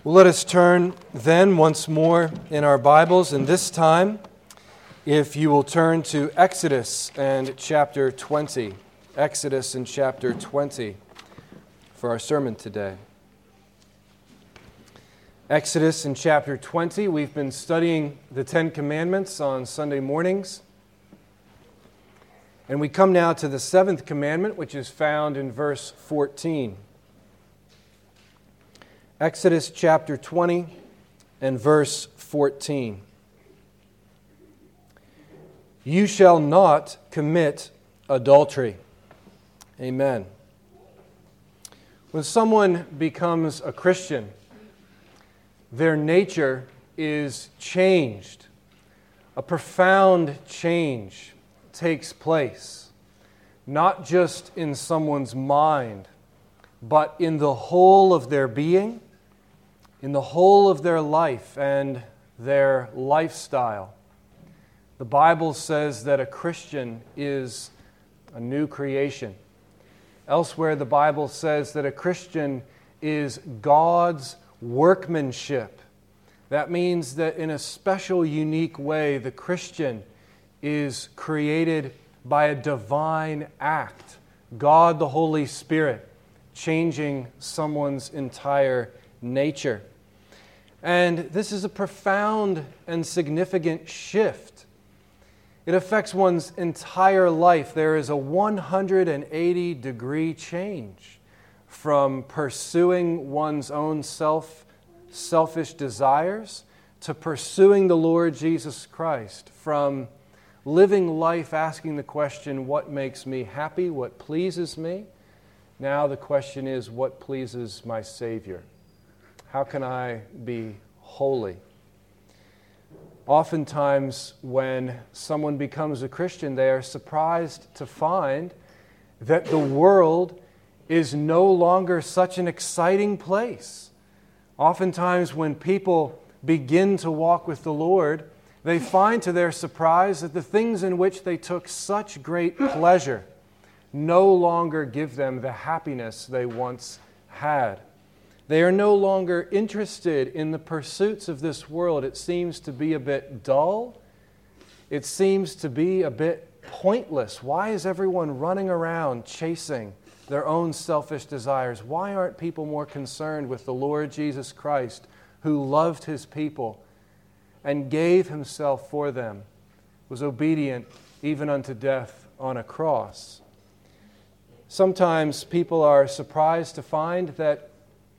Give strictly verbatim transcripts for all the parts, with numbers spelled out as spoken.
Well, let us turn then once more in our Bibles, and this time, if you will turn to Exodus and chapter twenty. Exodus and chapter twenty for our sermon today. Exodus and chapter twenty, we've been studying the Ten Commandments on Sunday mornings. And we come now to the seventh commandment, which is found in verse fourteen. Exodus chapter twenty and verse fourteen. You shall not commit adultery. Amen. When someone becomes a Christian, their nature is changed. A profound change takes place, not just in someone's mind, but in the whole of their being, in the whole of their life and their lifestyle. The Bible says that a Christian is a new creation. Elsewhere, the Bible says that a Christian is God's workmanship. That means that in a special, unique way, the Christian is created by a divine act. God, the Holy Spirit, changing someone's entire nature. And this is a profound and significant shift. It affects one's entire life. There is a one hundred eighty degree change from pursuing one's own self, selfish desires to pursuing the Lord Jesus Christ, from living life asking the question, what makes me happy, what pleases me? Now the question is, what pleases my Savior? How can I be holy? Oftentimes, when someone becomes a Christian, they are surprised to find that the world is no longer such an exciting place. Oftentimes, when people begin to walk with the Lord, they find to their surprise that the things in which they took such great pleasure no longer give them the happiness they once had. They are no longer interested in the pursuits of this world. It seems to be a bit dull. It seems to be a bit pointless. Why is everyone running around chasing their own selfish desires? Why aren't people more concerned with the Lord Jesus Christ, who loved His people and gave Himself for them, was obedient even unto death on a cross? Sometimes people are surprised to find that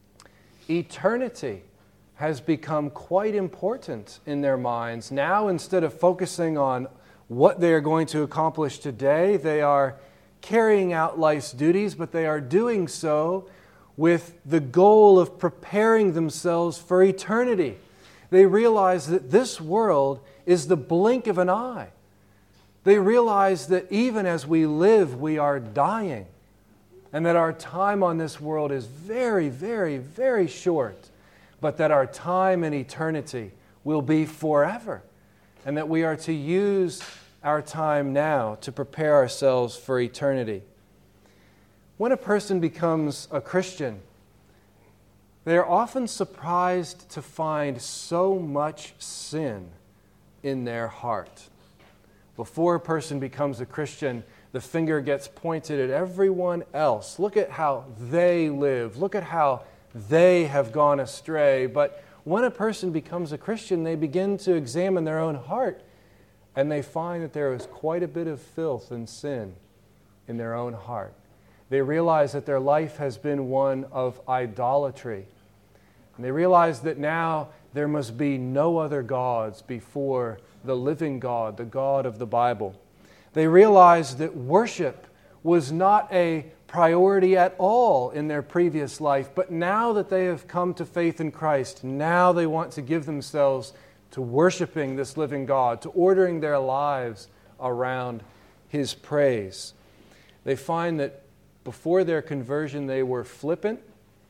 eternity has become quite important in their minds. Now, instead of focusing on what they are going to accomplish today, they are carrying out life's duties, but they are doing so with the goal of preparing themselves for eternity. They realize that this world is the blink of an eye. They realize that even as we live, we are dying, and that our time on this world is very, very, very short, but that our time in eternity will be forever, and that we are to use our time now to prepare ourselves for eternity. When a person becomes a Christian, they are often surprised to find so much sin in their heart. Before a person becomes a Christian, the finger gets pointed at everyone else. Look at how they live. Look at how they have gone astray. But when a person becomes a Christian, they begin to examine their own heart, and they find that there is quite a bit of filth and sin in their own heart. They realize that their life has been one of idolatry. And they realize that now there must be no other gods before the living God, the God of the Bible. They realized that worship was not a priority at all in their previous life, but now that they have come to faith in Christ, now they want to give themselves to worshiping this living God, to ordering their lives around His praise. They find that before their conversion they were flippant,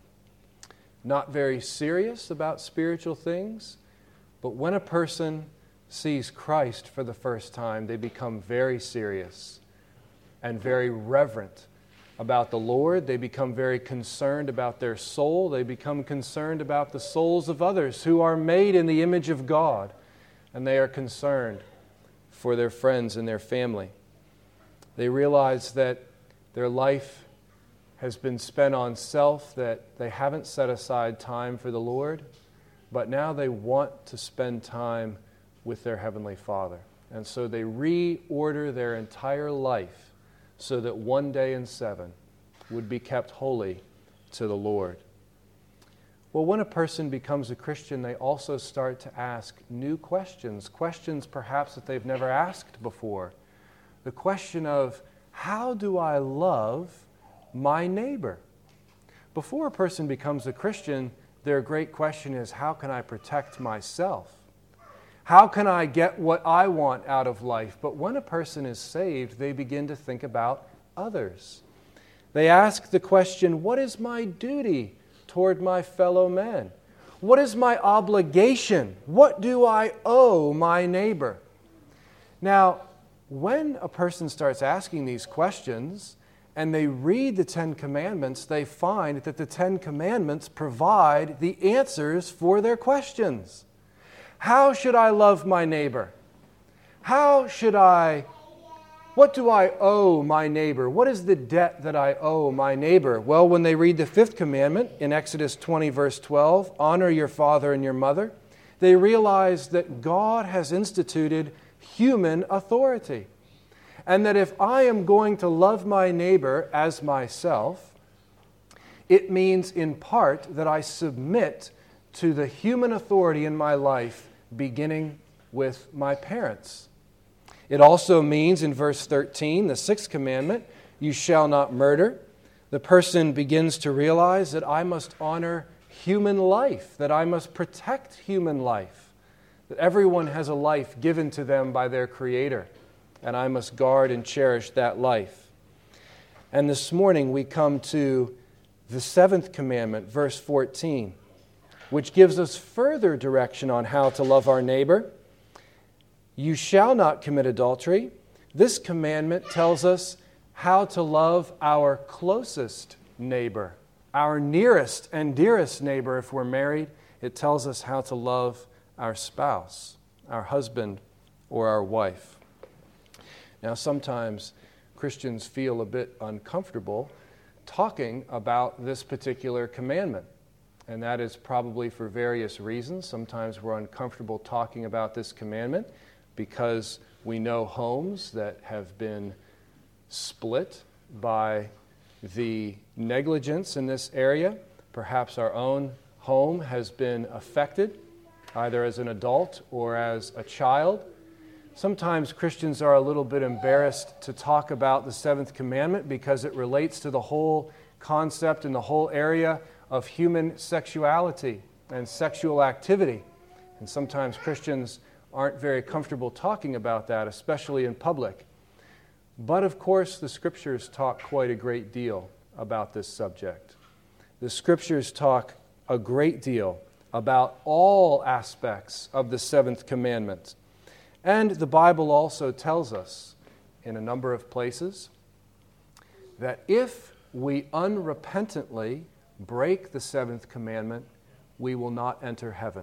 not very serious about spiritual things, but when a person sees Christ for the first time, they become very serious and very reverent about the Lord. They become very concerned about their soul. They become concerned about the souls of others who are made in the image of God. And they are concerned for their friends and their family. They realize that their life has been spent on self, that they haven't set aside time for the Lord, but now they want to spend time with their Heavenly Father. And so they reorder their entire life so that one day in seven would be kept holy to the Lord. Well, when a person becomes a Christian, they also start to ask new questions, questions perhaps that they've never asked before. The question of, how do I love my neighbor? Before a person becomes a Christian, their great question is, how can I protect myself? How can I get what I want out of life? But when a person is saved, they begin to think about others. They ask the question, what is my duty toward my fellow men? What is my obligation? What do I owe my neighbor? Now, when a person starts asking these questions and they read the Ten Commandments, they find that the Ten Commandments provide the answers for their questions. How should I love my neighbor? How should I, what do I owe my neighbor? What is the debt that I owe my neighbor? Well, when they read the fifth commandment in Exodus twenty, verse twelve, honor your father and your mother, they realize that God has instituted human authority. And that if I am going to love my neighbor as myself, it means in part that I submit to the human authority in my life, beginning with my parents. It also means in verse thirteen, the sixth commandment, you shall not murder. The person begins to realize that I must honor human life, that I must protect human life, that everyone has a life given to them by their Creator, and I must guard and cherish that life. And this morning we come to the seventh commandment, verse fourteen, which gives us further direction on how to love our neighbor. You shall not commit adultery. This commandment tells us how to love our closest neighbor, our nearest and dearest neighbor if we're married. It tells us how to love our spouse, our husband, or our wife. Now, sometimes Christians feel a bit uncomfortable talking about this particular commandment. And that is probably for various reasons. Sometimes we're uncomfortable talking about this commandment because we know homes that have been split by the negligence in this area. Perhaps our own home has been affected, either as an adult or as a child. Sometimes Christians are a little bit embarrassed to talk about the seventh commandment because it relates to the whole concept and the whole area of human sexuality and sexual activity. And sometimes Christians aren't very comfortable talking about that, especially in public. But of course, the Scriptures talk quite a great deal about this subject. The Scriptures talk a great deal about all aspects of the seventh commandment. And the Bible also tells us in a number of places that if we unrepentantly break the seventh commandment, we will not enter heaven.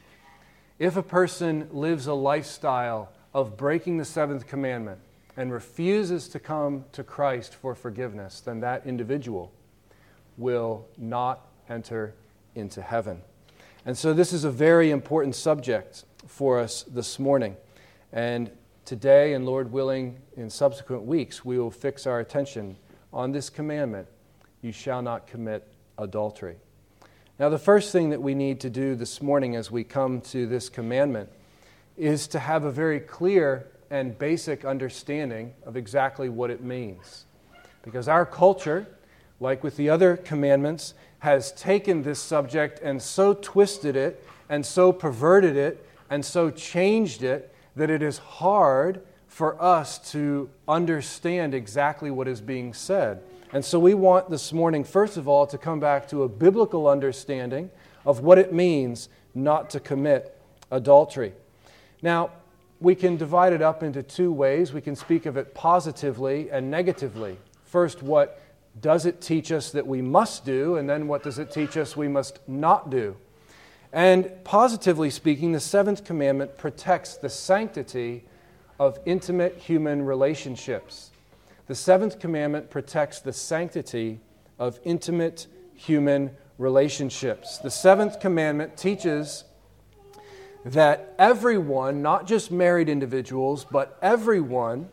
If a person lives a lifestyle of breaking the seventh commandment and refuses to come to Christ for forgiveness, then that individual will not enter into heaven. And so this is a very important subject for us this morning. And today, and Lord willing, in subsequent weeks, we will fix our attention on this commandment, you shall not commit adultery. Now, the first thing that we need to do this morning as we come to this commandment is to have a very clear and basic understanding of exactly what it means. Because our culture, like with the other commandments, has taken this subject and so twisted it and so perverted it and so changed it that it is hard for us to understand exactly what is being said. And so we want this morning, first of all, to come back to a biblical understanding of what it means not to commit adultery. Now, we can divide it up into two ways. We can speak of it positively and negatively. First, what does it teach us that we must do? And then what does it teach us we must not do? And positively speaking, the seventh commandment protects the sanctity of intimate human relationships. The seventh commandment protects the sanctity of intimate human relationships. The seventh commandment teaches that everyone, not just married individuals, but everyone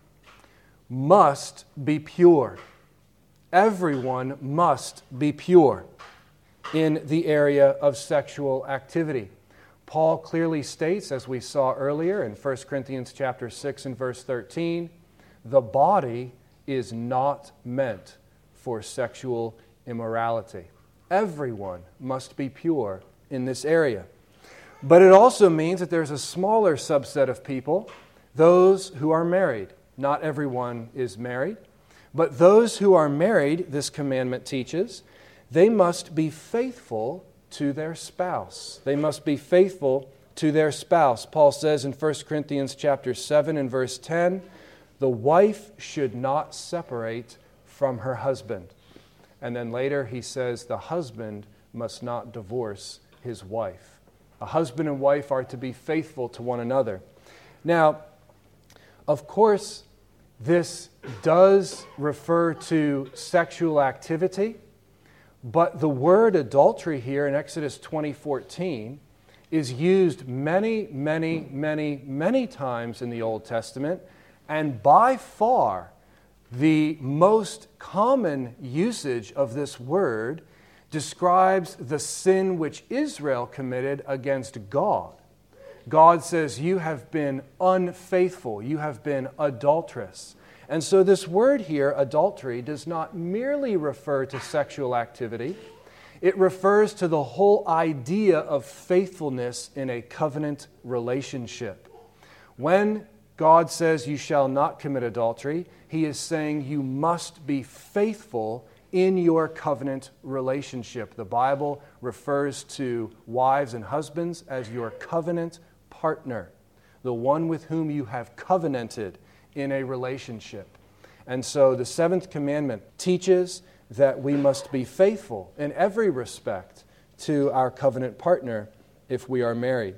must be pure. Everyone must be pure in the area of sexual activity. Paul clearly states, as we saw earlier in First Corinthians chapter six and verse thirteen, the body is not meant for sexual immorality. Everyone must be pure in this area. But it also means that there's a smaller subset of people, those who are married. Not everyone is married, but those who are married, this commandment teaches, they must be faithful to their spouse. They must be faithful to their spouse. Paul says in First Corinthians chapter seven and verse ten, the wife should not separate from her husband. And then later he says the husband must not divorce his wife. A husband and wife are to be faithful to one another. Now, of course, this does refer to sexual activity, but the word adultery here in Exodus twenty fourteen is used many, many, many, many times in the Old Testament, and by far the most common usage of this word describes the sin which Israel committed against God. God says, you have been unfaithful, you have been adulterous. And so this word here, adultery, does not merely refer to sexual activity. It refers to the whole idea of faithfulness in a covenant relationship. When God says you shall not commit adultery, He is saying you must be faithful in your covenant relationship. The Bible refers to wives and husbands as your covenant partner, the one with whom you have covenanted in a relationship. And so the seventh commandment teaches that we must be faithful in every respect to our covenant partner if we are married.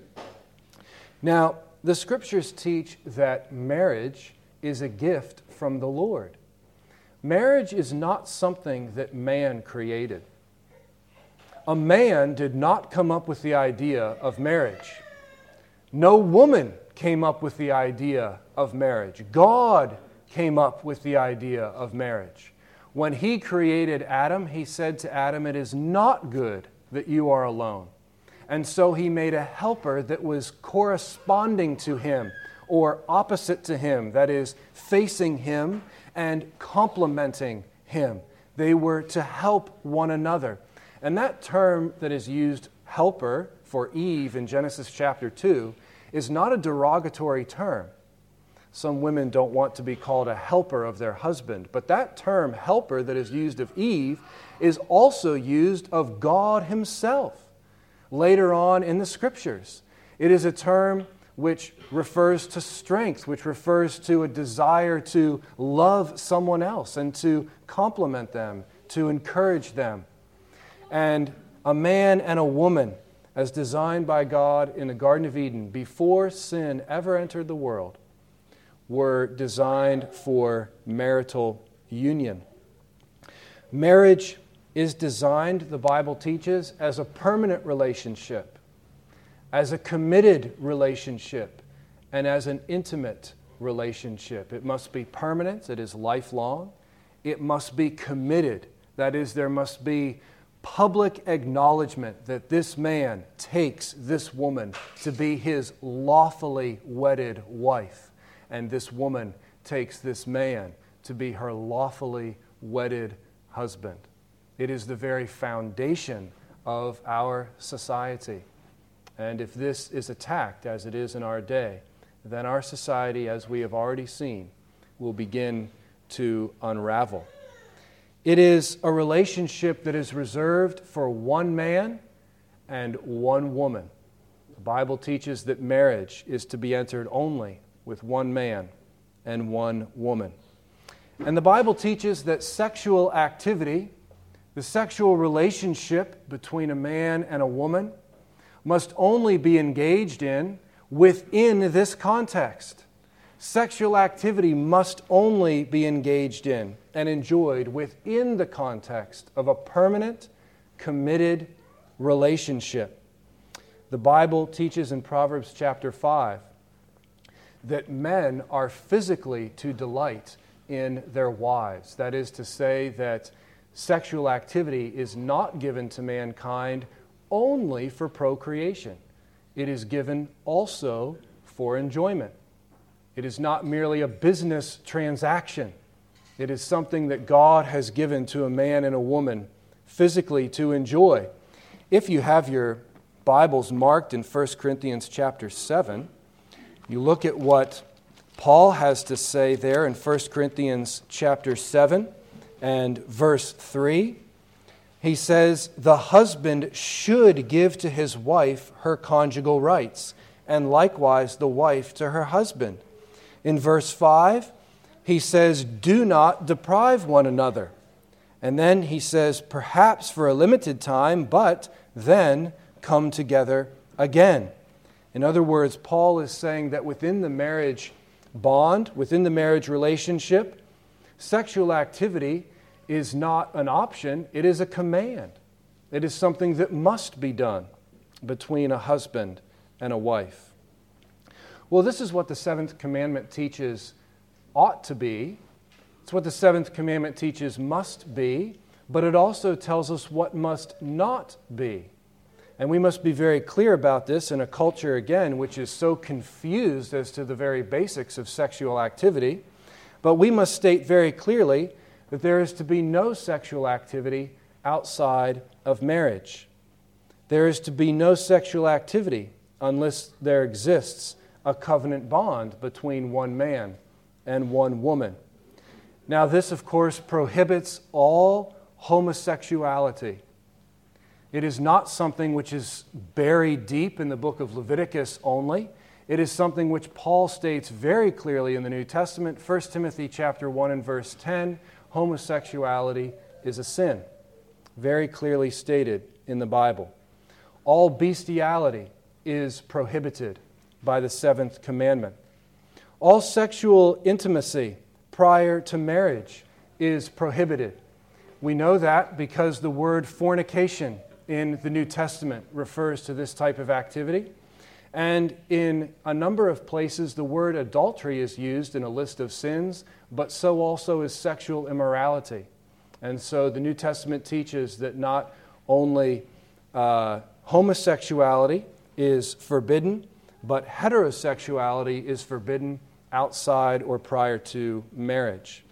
Now, the Scriptures teach that marriage is a gift from the Lord. Marriage is not something that man created. A man did not come up with the idea of marriage. No woman came up with the idea of marriage. God came up with the idea of marriage. When He created Adam, He said to Adam, "It is not good that you are alone." And so He made a helper that was corresponding to him or opposite to him, that is, facing him and complementing him. They were to help one another. And that term that is used, helper, for Eve in Genesis chapter two, is not a derogatory term. Some women don't want to be called a helper of their husband, but that term, helper, that is used of Eve, is also used of God Himself. Later on in the Scriptures, it is a term which refers to strength, which refers to a desire to love someone else and to compliment them, to encourage them. And a man and a woman, as designed by God in the Garden of Eden before sin ever entered the world, were designed for marital union. Marriage is designed, the Bible teaches, as a permanent relationship, as a committed relationship, and as an intimate relationship. It must be permanent, it is lifelong. It must be committed, that is, there must be public acknowledgement that this man takes this woman to be his lawfully wedded wife, and this woman takes this man to be her lawfully wedded husband. It is the very foundation of our society. And if this is attacked, as it is in our day, then our society, as we have already seen, will begin to unravel. It is a relationship that is reserved for one man and one woman. The Bible teaches that marriage is to be entered only with one man and one woman. And the Bible teaches that sexual activity, the sexual relationship between a man and a woman, must only be engaged in within this context. Sexual activity must only be engaged in and enjoyed within the context of a permanent, committed relationship. The Bible teaches in Proverbs chapter five that men are physically to delight in their wives. That is to say that sexual activity is not given to mankind only for procreation. It is given also for enjoyment. It is not merely a business transaction. It is something that God has given to a man and a woman physically to enjoy. If you have your Bibles marked in First Corinthians chapter seven, you look at what Paul has to say there in First Corinthians chapter seven and verse three. He says, "The husband should give to his wife her conjugal rights, and likewise the wife to her husband." In verse five, he says, "Do not deprive one another." And then he says, "Perhaps for a limited time, but then come together again." In other words, Paul is saying that within the marriage bond, within the marriage relationship, sexual activity is not an option, it is a command. It is something that must be done between a husband and a wife. Well, this is what the seventh commandment teaches ought to be. It's what the seventh commandment teaches must be, but it also tells us what must not be. And we must be very clear about this in a culture, again, which is so confused as to the very basics of sexual activity. But we must state very clearly that there is to be no sexual activity outside of marriage. There is to be no sexual activity unless there exists a covenant bond between one man and one woman. Now, this, of course, prohibits all homosexuality. It is not something which is buried deep in the book of Leviticus only. It is something which Paul states very clearly in the New Testament. First Timothy chapter one and verse ten, homosexuality is a sin. Very clearly stated in the Bible. All bestiality is prohibited by the seventh commandment. All sexual intimacy prior to marriage is prohibited. We know that because the word fornication in the New Testament refers to this type of activity. And in a number of places, the word adultery is used in a list of sins, but so also is sexual immorality. And so the New Testament teaches that not only uh, homosexuality is forbidden, but heterosexuality is forbidden outside or prior to marriage.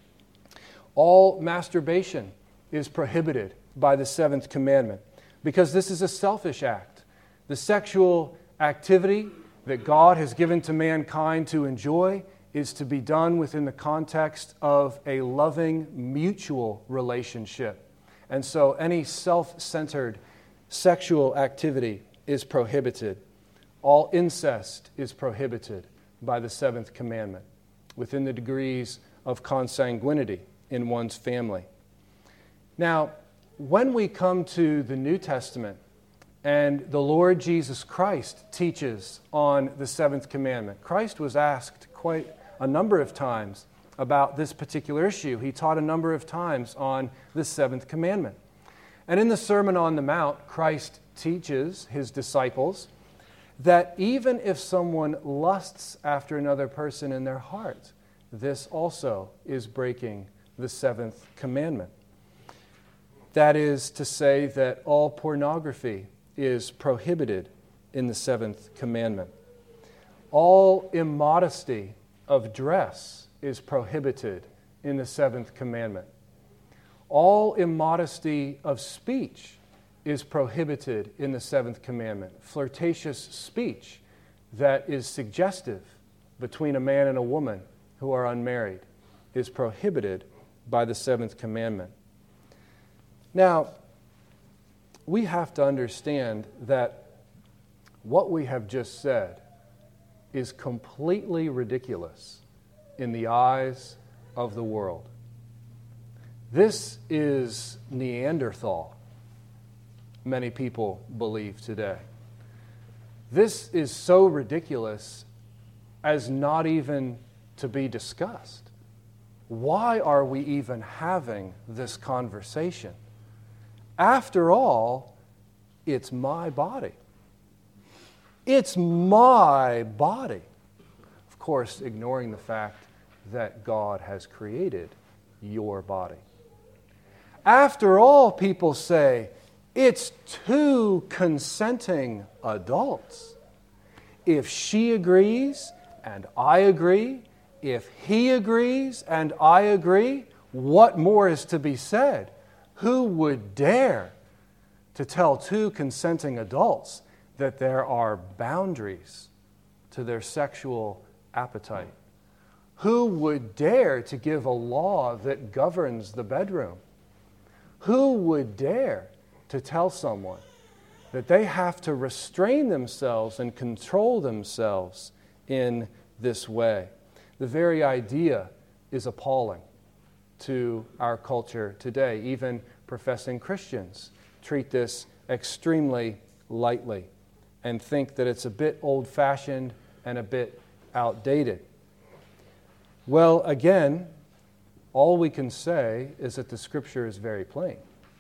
All masturbation is prohibited by the seventh commandment because this is a selfish act. The sexual activity that God has given to mankind to enjoy is to be done within the context of a loving, mutual relationship. And so any self-centered sexual activity is prohibited. All incest is prohibited by the seventh commandment within the degrees of consanguinity in one's family. Now, when we come to the New Testament and the Lord Jesus Christ teaches on the seventh commandment, Christ was asked quite a number of times about this particular issue. He taught a number of times on the seventh commandment. And in the Sermon on the Mount, Christ teaches his disciples that even if someone lusts after another person in their heart, this also is breaking the seventh commandment. That is to say that all pornography is prohibited in the seventh commandment. All immodesty of dress is prohibited in the seventh commandment. All immodesty of speech is prohibited in the seventh commandment. Flirtatious speech that is suggestive between a man and a woman who are unmarried is prohibited by the seventh commandment. Now, we have to understand that what we have just said is completely ridiculous in the eyes of the world. This is Neanderthal, many people believe today. This is so ridiculous as not even to be discussed. Why are we even having this conversation? After all, it's my body. It's my body. Of course, ignoring the fact that God has created your body. After all, people say, it's two consenting adults. If she agrees and I agree, if he agrees and I agree, what more is to be said? Who would dare to tell two consenting adults that there are boundaries to their sexual appetite? Who would dare to give a law that governs the bedroom? Who would dare to tell someone that they have to restrain themselves and control themselves in this way? The very idea is appalling to our culture today. Even professing Christians treat this extremely lightly and think that it's a bit old-fashioned and a bit outdated. Well, again, all we can say is that the Scripture is very plain.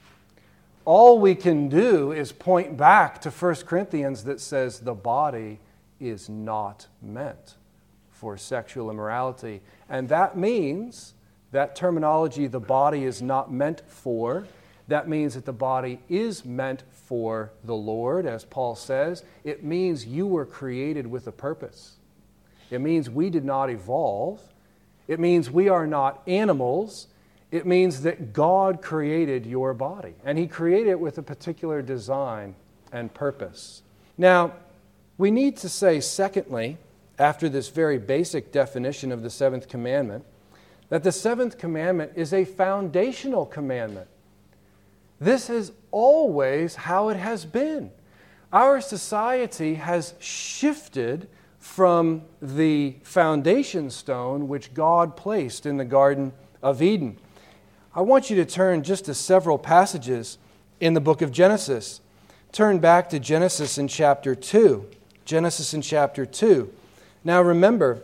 All we can do is point back to First Corinthians that says the body is not meant for sexual immorality. And that means, that terminology, the body is not meant for, that means that the body is meant for the Lord, as Paul says. It means you were created with a purpose. It means we did not evolve. It means we are not animals. It means that God created your body, and He created it with a particular design and purpose. Now, we need to say, secondly, after this very basic definition of the seventh commandment, that the seventh commandment is a foundational commandment. This is always how it has been. Our society has shifted from the foundation stone which God placed in the Garden of Eden. I want you to turn just to several passages in the book of Genesis. Turn back to Genesis in chapter two. Genesis in chapter two. Now remember,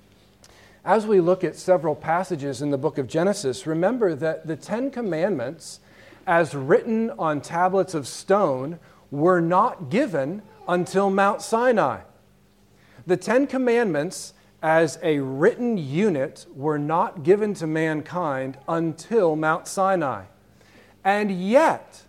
as we look at several passages in the book of Genesis, remember that the Ten Commandments, as written on tablets of stone, were not given until Mount Sinai. The Ten Commandments, as a written unit, were not given to mankind until Mount Sinai. And yet,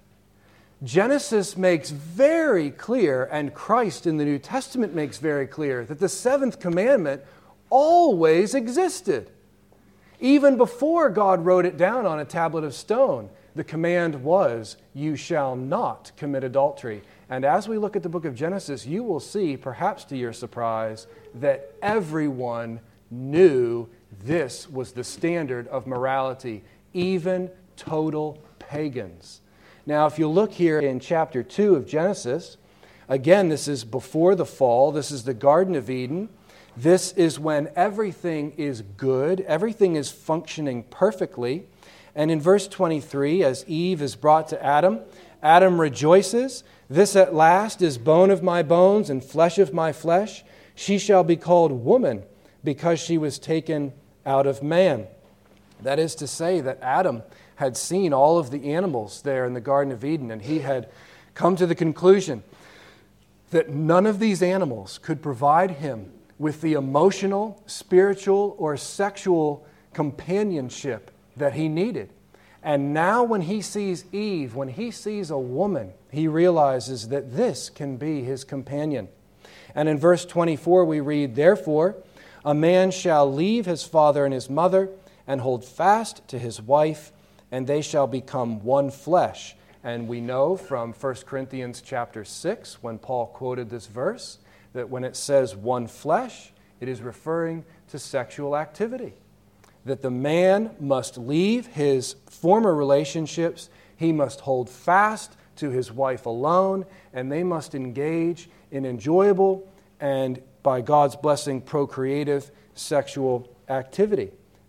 Genesis makes very clear, and Christ in the New Testament makes very clear, that the seventh commandment always existed. Even before God wrote it down on a tablet of stone, the command was, you shall not commit adultery. And as we look at the book of Genesis, you will see, perhaps to your surprise, that everyone knew this was the standard of morality, even total pagans. Now, if you look here in chapter two of Genesis, again, this is before the fall. This is the Garden of Eden. This is when everything is good. Everything is functioning perfectly. And in verse twenty-three, as Eve is brought to Adam, Adam rejoices. This at last is bone of my bones and flesh of my flesh. She shall be called woman because she was taken out of man. That is to say that Adam had seen all of the animals there in the Garden of Eden, and he had come to the conclusion that none of these animals could provide him with the emotional, spiritual, or sexual companionship that he needed. And now when he sees Eve, when he sees a woman, he realizes that this can be his companion. And in verse twenty-four we read, therefore, a man shall leave his father and his mother and hold fast to his wife, and they shall become one flesh. And we know from First Corinthians chapter six, when Paul quoted this verse, that when it says one flesh, it is referring to sexual activity. That the man must leave his former relationships, he must hold fast to his wife alone, and they must engage in enjoyable and, by God's blessing, procreative sexual activity.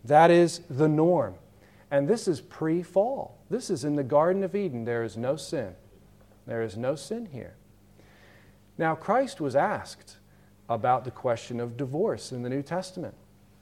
That is the norm. And this is pre-fall. This is in the Garden of Eden. There is no sin. There is no sin here. Now, Christ was asked about the question of divorce in the New Testament.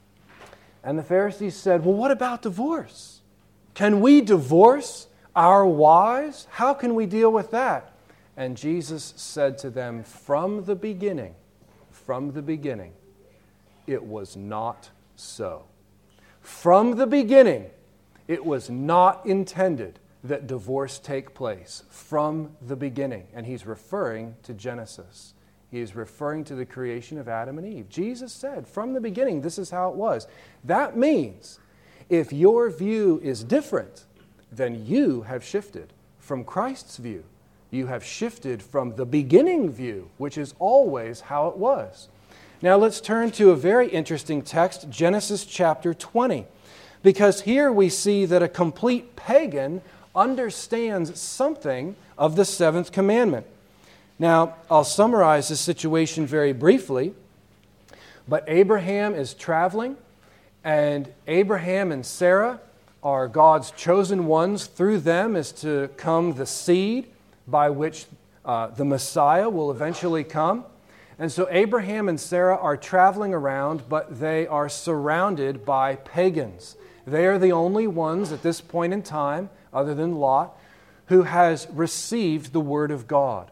And the Pharisees said, well, what about divorce? Can we divorce our wives? How can we deal with that? And Jesus said to them, from the beginning, from the beginning, it was not so. From the beginning, it was not intended that divorce take place. From the beginning. And he's referring to Genesis. He is referring to the creation of Adam and Eve. Jesus said, from the beginning, this is how it was. That means if your view is different, then you have shifted from Christ's view. You have shifted from the beginning view, which is always how it was. Now let's turn to a very interesting text, Genesis chapter twenty, because here we see that a complete pagan understands something of the seventh commandment. Now, I'll summarize the situation very briefly, but Abraham is traveling, and Abraham and Sarah are God's chosen ones. Through them is to come the seed by which uh, the Messiah will eventually come. And so Abraham and Sarah are traveling around, but they are surrounded by pagans. They are the only ones at this point in time, other than Lot, who has received the Word of God.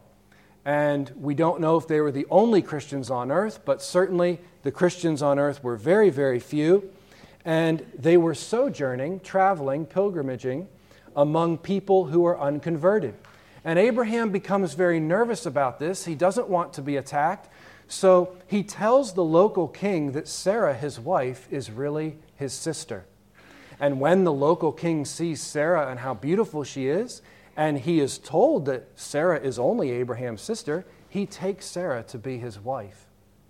And we don't know if they were the only Christians on earth, but certainly the Christians on earth were very, very few. And they were sojourning, traveling, pilgrimaging among people who are unconverted. And Abraham becomes very nervous about this. He doesn't want to be attacked. So he tells the local king that Sarah, his wife, is really his sister. And when the local king sees Sarah and how beautiful she is, and he is told that Sarah is only Abraham's sister, he takes Sarah to be his wife.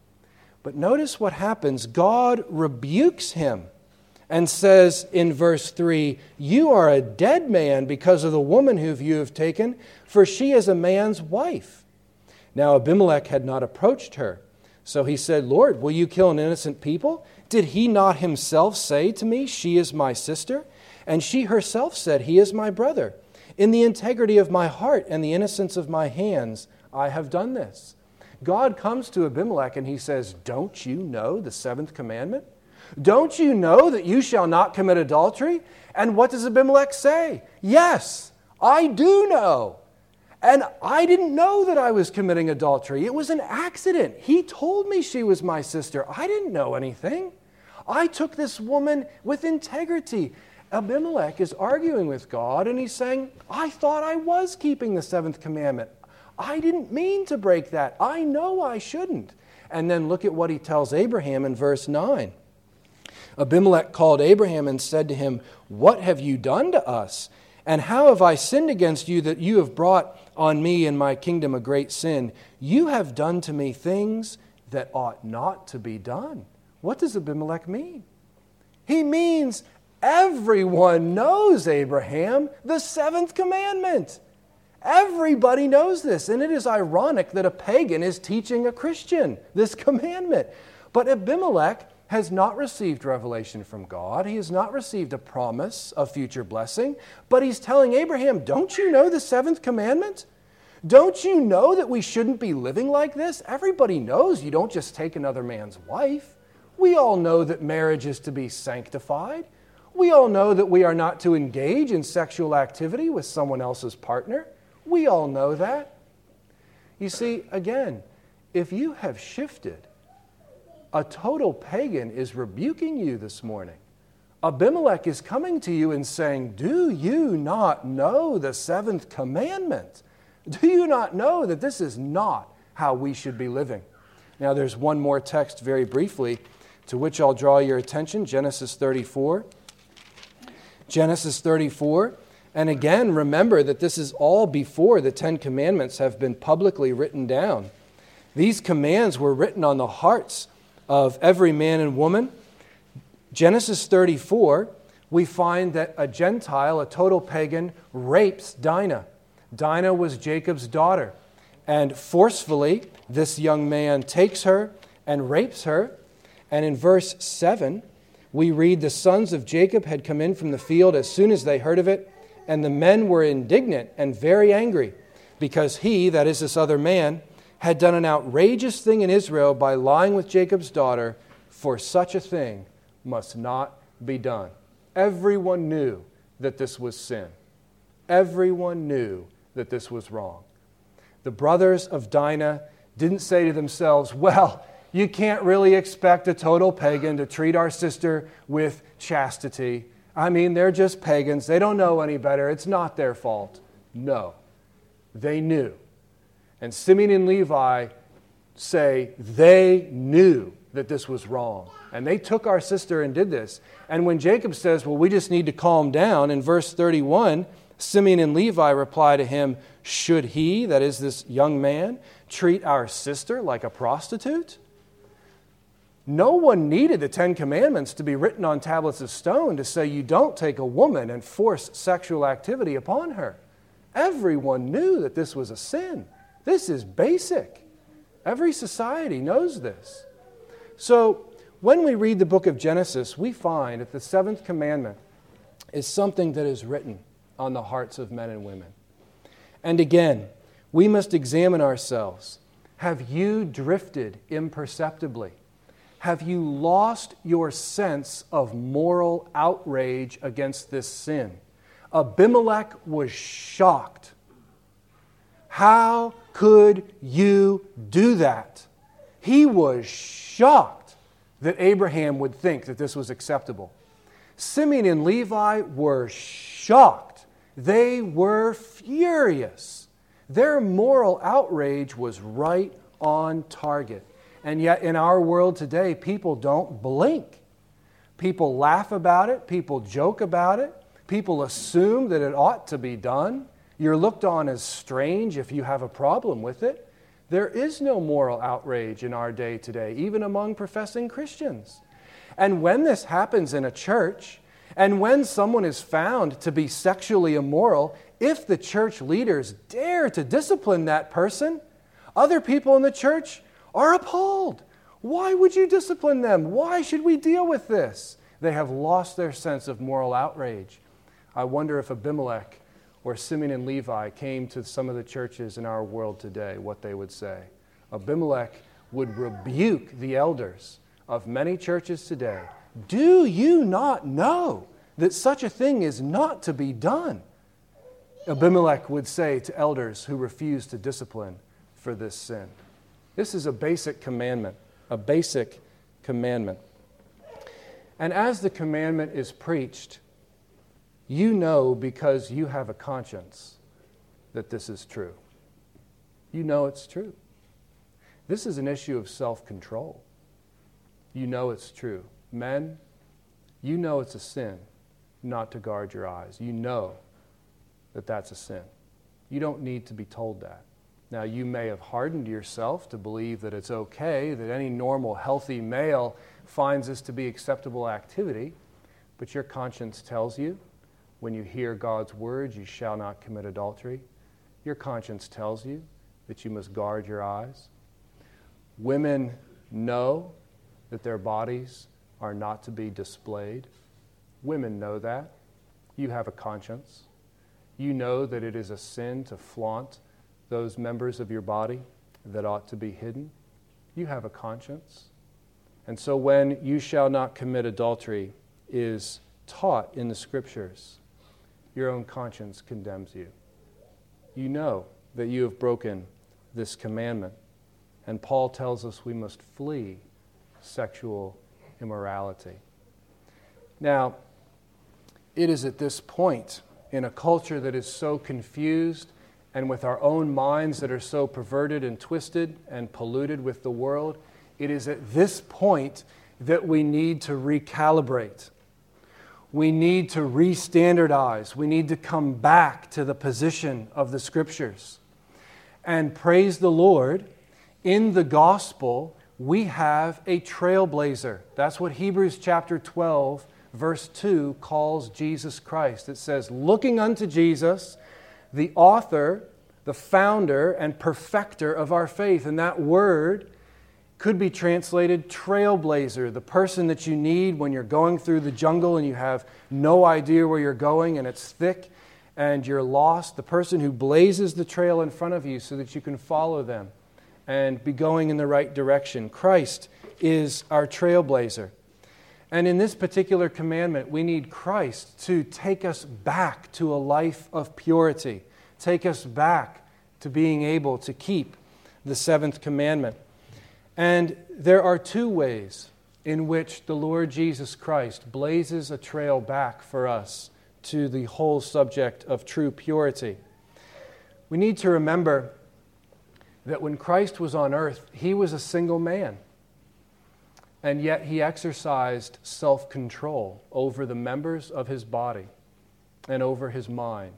But notice what happens. God rebukes him and says in verse three, you are a dead man because of the woman who you have taken, for she is a man's wife. Now Abimelech had not approached her. So he said, Lord, will you kill an innocent people? Did he not himself say to me, she is my sister? And she herself said, he is my brother. In the integrity of my heart and the innocence of my hands, I have done this. God comes to Abimelech and he says, don't you know the seventh commandment? Don't you know that you shall not commit adultery? And what does Abimelech say? Yes, I do know. And I didn't know that I was committing adultery. It was an accident. He told me she was my sister. I didn't know anything. I took this woman with integrity. Abimelech is arguing with God and he's saying, I thought I was keeping the seventh commandment. I didn't mean to break that. I know I shouldn't. And then look at what he tells Abraham in verse nine. Abimelech called Abraham and said to him, what have you done to us? And how have I sinned against you that you have brought on me and my kingdom a great sin? You have done to me things that ought not to be done. What does Abimelech mean? He means everyone knows, Abraham, the seventh commandment. Everybody knows this. And it is ironic that a pagan is teaching a Christian this commandment. But Abimelech has not received revelation from God. He has not received a promise of future blessing. But he's telling Abraham, don't you know the seventh commandment? Don't you know that we shouldn't be living like this? Everybody knows you don't just take another man's wife. We all know that marriage is to be sanctified. We all know that we are not to engage in sexual activity with someone else's partner. We all know that. You see, again, if you have shifted, a total pagan is rebuking you this morning. Abimelech is coming to you and saying, do you not know the seventh commandment? Do you not know that this is not how we should be living? Now there's one more text very briefly to which I'll draw your attention, Genesis thirty-four. Genesis thirty-four. And again, remember that this is all before the Ten Commandments have been publicly written down. These commands were written on the hearts of every man and woman. Genesis thirty-four, we find that a Gentile, a total pagan, rapes Dinah. Dinah was Jacob's daughter. And forcefully, this young man takes her and rapes her. And in verse seven, we read, the sons of Jacob had come in from the field as soon as they heard of it, and the men were indignant and very angry, because he, that is this other man, had done an outrageous thing in Israel by lying with Jacob's daughter, for such a thing must not be done. Everyone knew that this was sin. Everyone knew that this was wrong. The brothers of Dinah didn't say to themselves, well, you can't really expect a total pagan to treat our sister with chastity. I mean, they're just pagans. They don't know any better. It's not their fault. No, they knew. And Simeon and Levi say they knew that this was wrong. And they took our sister and did this. And when Jacob says, well, we just need to calm down, in verse thirty-one, Simeon and Levi reply to him, should he, that is this young man, treat our sister like a prostitute? No one needed the Ten Commandments to be written on tablets of stone to say you don't take a woman and force sexual activity upon her. Everyone knew that this was a sin. This is basic. Every society knows this. So when we read the book of Genesis, we find that the seventh commandment is something that is written on the hearts of men and women. And again, we must examine ourselves. Have you drifted imperceptibly? Have you lost your sense of moral outrage against this sin? Abimelech was shocked. How could you do that? He was shocked that Abraham would think that this was acceptable. Simeon and Levi were shocked. They were furious. Their moral outrage was right on target. And yet in our world today, people don't blink. People laugh about it. People joke about it. People assume that it ought to be done. You're looked on as strange if you have a problem with it. There is no moral outrage in our day today, even among professing Christians. And when this happens in a church, and when someone is found to be sexually immoral, if the church leaders dare to discipline that person, other people in the church are appalled. Why would you discipline them? Why should we deal with this? They have lost their sense of moral outrage. I wonder if Abimelech or Simeon and Levi came to some of the churches in our world today, what they would say. Abimelech would rebuke the elders of many churches today. Do you not know that such a thing is not to be done? Abimelech would say to elders who refuse to discipline for this sin. This is a basic commandment, a basic commandment. And as the commandment is preached, you know because you have a conscience that this is true. You know it's true. This is an issue of self-control. You know it's true. Men, you know it's a sin not to guard your eyes. You know that that's a sin. You don't need to be told that. Now, you may have hardened yourself to believe that it's okay, that any normal, healthy male finds this to be acceptable activity, but your conscience tells you, when you hear God's words, you shall not commit adultery, your conscience tells you that you must guard your eyes. Women know that their bodies are not to be displayed. Women know that. You have a conscience. You know that it is a sin to flaunt those members of your body that ought to be hidden. You have a conscience. And so when you shall not commit adultery is taught in the Scriptures, your own conscience condemns you. You know that you have broken this commandment. And Paul tells us we must flee sexual immorality. Now, it is at this point, in a culture that is so confused and with our own minds that are so perverted and twisted and polluted with the world, it is at this point that we need to recalibrate. We need to re-standardize. We need to come back to the position of the Scriptures. And praise the Lord, in the gospel, we have a trailblazer. That's what Hebrews chapter twelve, verse two calls Jesus Christ. It says, looking unto Jesus, the author, the founder, and perfecter of our faith. And that word could be translated trailblazer, the person that you need when you're going through the jungle and you have no idea where you're going and it's thick and you're lost, the person who blazes the trail in front of you so that you can follow them and be going in the right direction. Christ is our trailblazer. And in this particular commandment, we need Christ to take us back to a life of purity, take us back to being able to keep the seventh commandment. And there are two ways in which the Lord Jesus Christ blazes a trail back for us to the whole subject of true purity. We need to remember that when Christ was on earth, he was a single man. And yet he exercised self-control over the members of his body and over his mind.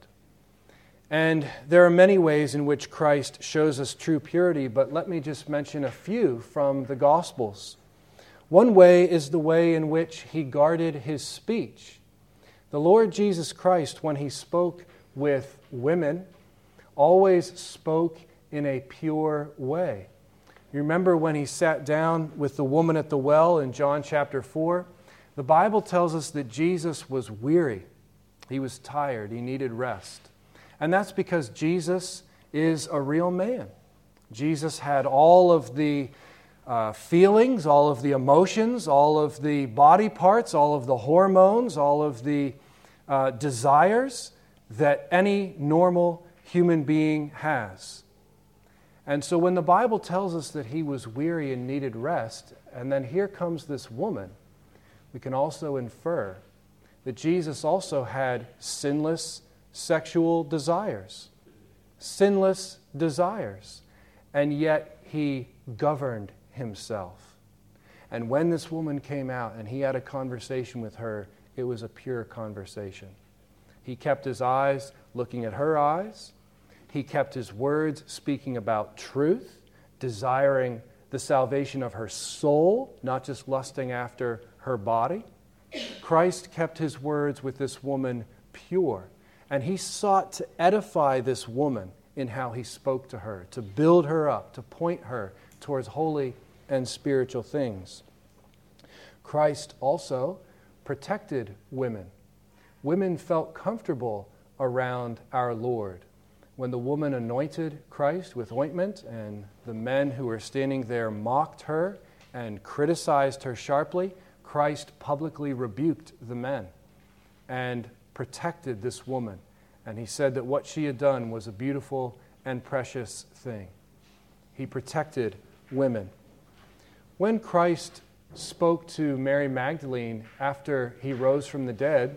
And there are many ways in which Christ shows us true purity, but let me just mention a few from the Gospels. One way is the way in which he guarded his speech. The Lord Jesus Christ, when he spoke with women, always spoke in a pure way. You remember when he sat down with the woman at the well in John chapter four? The Bible tells us that Jesus was weary. He was tired. He needed rest. And that's because Jesus is a real man. Jesus had all of the uh, feelings, all of the emotions, all of the body parts, all of the hormones, all of the uh, desires that any normal human being has. And so when the Bible tells us that he was weary and needed rest, and then here comes this woman, we can also infer that Jesus also had sinless sexual desires. Sinless desires. And yet he governed himself. And when this woman came out and he had a conversation with her, it was a pure conversation. He kept his eyes looking at her eyes. He kept his words speaking about truth, desiring the salvation of her soul, not just lusting after her body. Christ kept his words with this woman pure, and he sought to edify this woman in how he spoke to her, to build her up, to point her towards holy and spiritual things. Christ also protected women. Women felt comfortable around our Lord. When the woman anointed Christ with ointment and the men who were standing there mocked her and criticized her sharply, Christ publicly rebuked the men and protected this woman. And he said that what she had done was a beautiful and precious thing. He protected women. When Christ spoke to Mary Magdalene after he rose from the dead,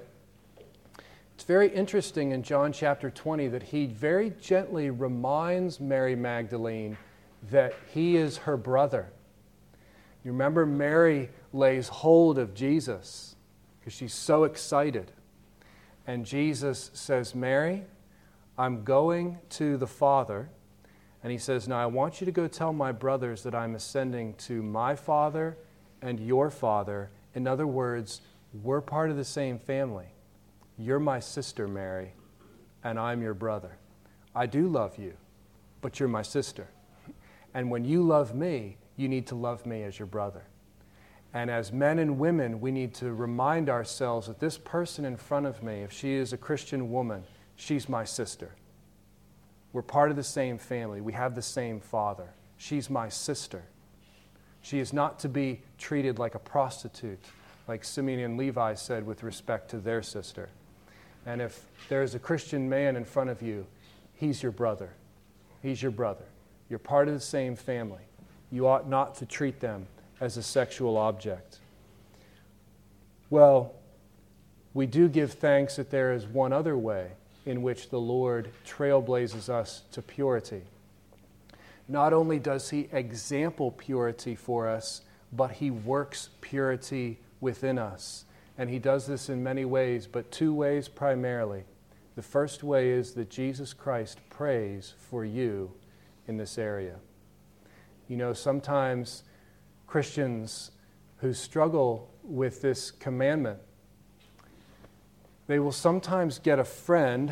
it's very interesting in John chapter twenty that he very gently reminds Mary Magdalene that he is her brother. You remember Mary lays hold of Jesus because she's so excited. And Jesus says, Mary, I'm going to the Father. And he says, now I want you to go tell my brothers that I'm ascending to my Father and your Father. In other words, we're part of the same family. You're my sister, Mary, and I'm your brother. I do love you, but you're my sister. And when you love me, you need to love me as your brother. And as men and women, we need to remind ourselves that this person in front of me, if she is a Christian woman, she's my sister. We're part of the same family. We have the same father. She's my sister. She is not to be treated like a prostitute, like Simeon and Levi said with respect to their sister. And if there's a Christian man in front of you, he's your brother. He's your brother. You're part of the same family. You ought not to treat them as a sexual object. Well, we do give thanks that there is one other way in which the Lord trailblazes us to purity. Not only does he example purity for us, but he works purity within us. And he does this in many ways, but two ways primarily. The first way is that Jesus Christ prays for you in this area. You know, sometimes Christians who struggle with this commandment, they will sometimes get a friend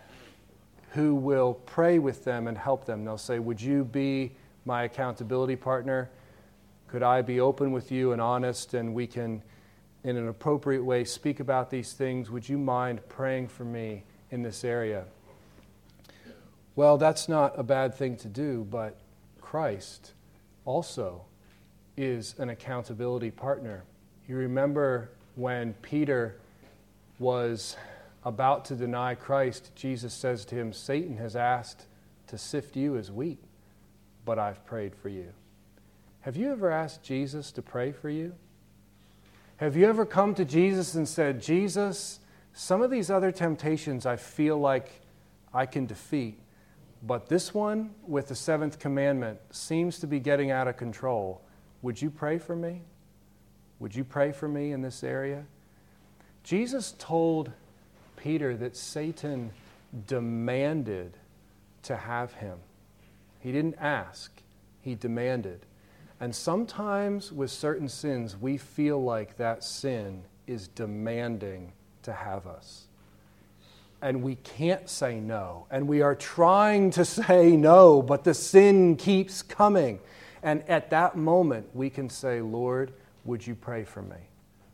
who will pray with them and help them. They'll say, would you be my accountability partner? Could I be open with you and honest, and we can, in an appropriate way, speak about these things? Would you mind praying for me in this area? Well, that's not a bad thing to do, but Christ also is an accountability partner. You remember when Peter was about to deny Christ, Jesus says to him, Satan has asked to sift you as wheat, but I've prayed for you. Have you ever asked Jesus to pray for you? Have you ever come to Jesus and said, Jesus, some of these other temptations I feel like I can defeat, but this one with the seventh commandment seems to be getting out of control. Would you pray for me? Would you pray for me in this area? Jesus told Peter that Satan demanded to have him. He didn't ask, he demanded. And sometimes with certain sins, we feel like that sin is demanding to have us. And we can't say no. And we are trying to say no, but the sin keeps coming. And at that moment, we can say, Lord, would you pray for me?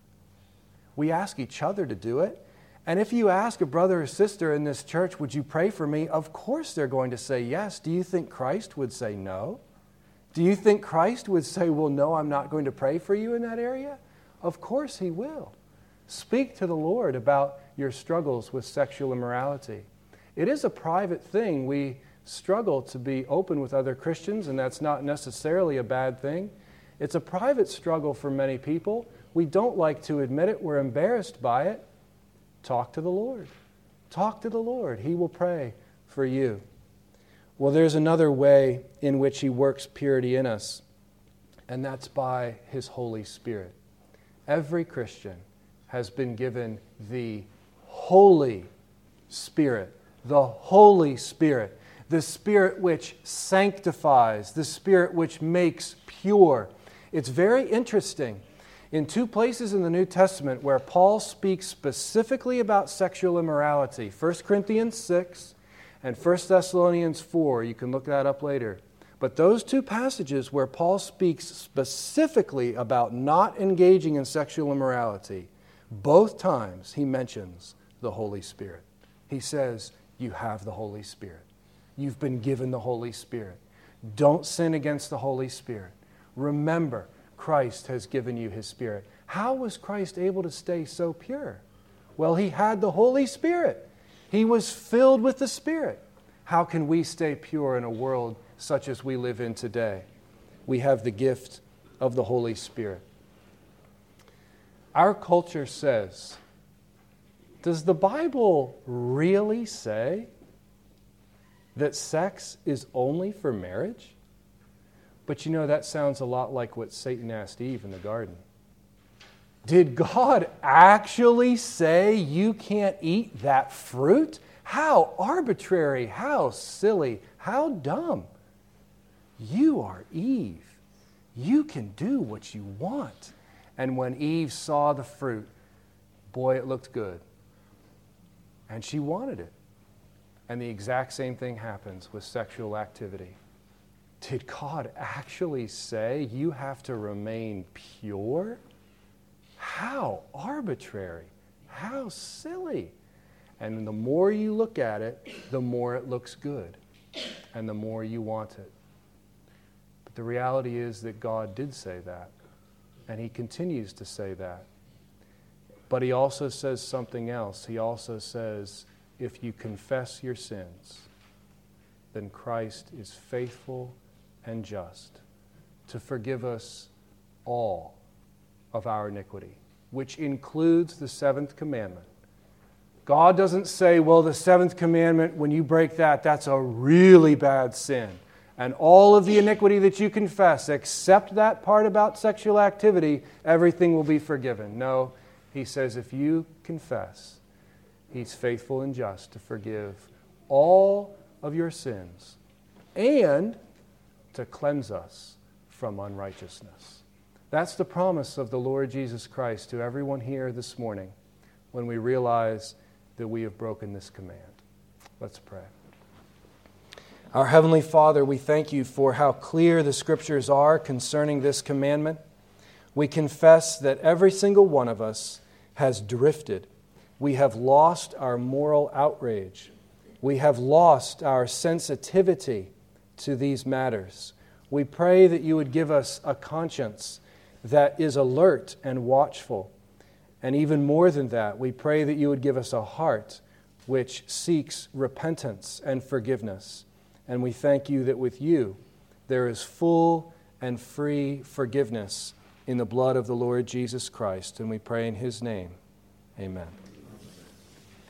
We ask each other to do it. And if you ask a brother or sister in this church, would you pray for me? Of course they're going to say yes. Do you think Christ would say no? Do you think Christ would say, well, no, I'm not going to pray for you in that area? Of course he will. Speak to the Lord about your struggles with sexual immorality. It is a private thing. We struggle to be open with other Christians, and that's not necessarily a bad thing. It's a private struggle for many people. We don't like to admit it. We're embarrassed by it. Talk to the Lord. Talk to the Lord. He will pray for you. Well, there's another way in which he works purity in us, and that's by his Holy Spirit. Every Christian has been given the Holy Spirit, the Holy Spirit, the Spirit which sanctifies, the Spirit which makes pure. It's very interesting. In two places in the New Testament where Paul speaks specifically about sexual immorality, First Corinthians six and First Thessalonians four, you can look that up later. But those two passages where Paul speaks specifically about not engaging in sexual immorality, both times he mentions the Holy Spirit. He says, you have the Holy Spirit. You've been given the Holy Spirit. Don't sin against the Holy Spirit. Remember, Christ has given you his Spirit. How was Christ able to stay so pure? Well, he had the Holy Spirit. He was filled with the Spirit. How can we stay pure in a world such as we live in today? We have the gift of the Holy Spirit. Our culture says, does the Bible really say that sex is only for marriage? But you know, that sounds a lot like what Satan asked Eve in the garden. Did God actually say you can't eat that fruit? How arbitrary, how silly, how dumb. You are Eve. You can do what you want. And when Eve saw the fruit, boy, it looked good. And she wanted it. And the exact same thing happens with sexual activity. Did God actually say you have to remain pure? How arbitrary. How silly. And the more you look at it, the more it looks good. And the more you want it. But the reality is that God did say that. And he continues to say that. But he also says something else. He also says, if you confess your sins, then Christ is faithful and just to forgive us all of our iniquity, which includes the seventh commandment. God doesn't say, well, the seventh commandment, when you break that, that's a really bad sin. And all of the iniquity that you confess, except that part about sexual activity, everything will be forgiven. No, he says if you confess, he's faithful and just to forgive all of your sins and to cleanse us from unrighteousness. That's the promise of the Lord Jesus Christ to everyone here this morning when we realize that we have broken this command. Let's pray. Our Heavenly Father, we thank you for how clear the Scriptures are concerning this commandment. We confess that every single one of us has drifted. We have lost our moral outrage. We have lost our sensitivity to these matters. We pray that you would give us a conscience that is alert and watchful. And even more than that, we pray that you would give us a heart which seeks repentance and forgiveness. And we thank you that with you there is full and free forgiveness in the blood of the Lord Jesus Christ. And we pray in His name. Amen.